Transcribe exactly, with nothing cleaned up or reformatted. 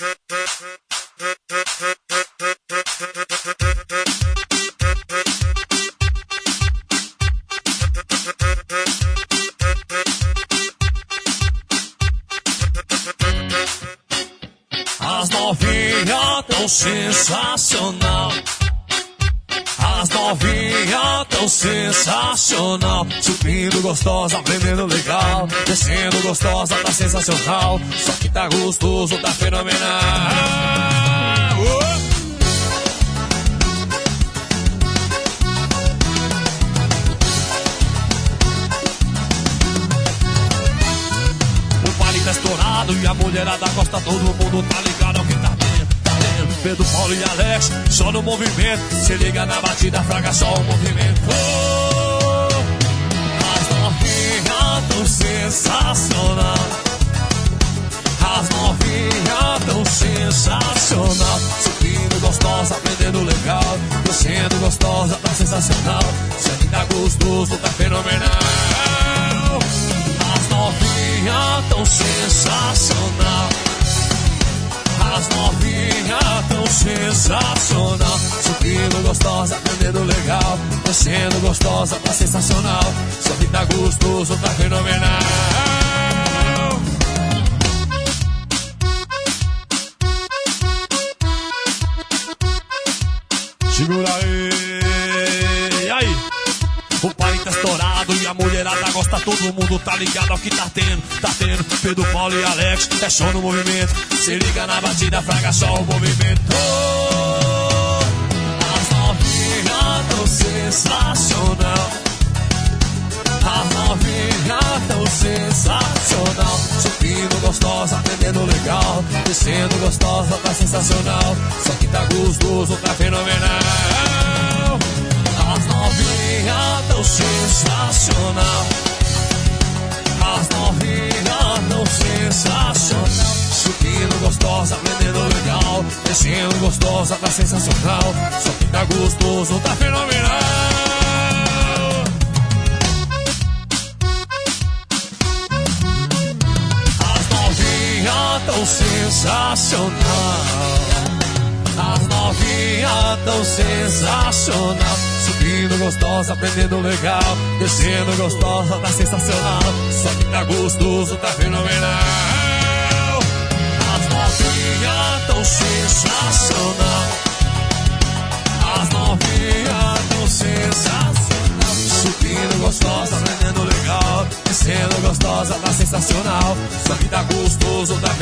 As novinhas tão sensacional. As novinhas tão sensacional. Subindo gostosa, aprendendo legal. Descendo gostosa, tá sensacional. Só que tá gostoso, tá fenomenal. uh! Tá estourado e a mulherada gosta, todo mundo tá ligado ao que tá dentro, tá dentro. Pedro, Paulo e Alex, só no movimento. Se liga na batida, fraga só o movimento. Oh, as novinhas tão sensacional. As novinhas tão sensacional. Subindo gostosa, aprendendo legal. Descendo gostosa, tá sensacional. Se a tá gostoso, tá fenomenal. As novinhas tão sensacional. As novinhas tão sensacional. Subindo gostosa, aprendendo legal. Descendo gostosa, tá sensacional. Só que tá gostoso, tá fenomenal. Segura aí. E aí? O pai tá estourado e a mulherada gosta, todo mundo tá ligado ao que tá tendo, tá tendo. Pedro, Paulo e Alex, é só no movimento. Se liga na batida, fraga só o movimento. Oh, as novinhas tão sensacional. As novinhas tão sensacional. Subindo gostosa, aprendendo legal. Descendo gostosa, tá sensacional. Só que tá gostoso, tá fenomenal. As novinhas tão sensacional. As novinhas tão sensacional. Subindo gostosa, aprendendo legal. Descendo gostosa, tá sensacional. Só que tá gostoso, tá fenomenal. As novinhas tão sensacional. As novinhas tão sensacional. Subindo gostosa, aprendendo legal. Descendo gostosa, tá sensacional. Só que tá gostoso, tá fenomenal. As novinhas tão sensacional. As novinhas tão sensacional. Subindo gostosa, aprendendo legal. Descendo gostosa, tá sensacional. Só que tá gostoso, tá fenomenal.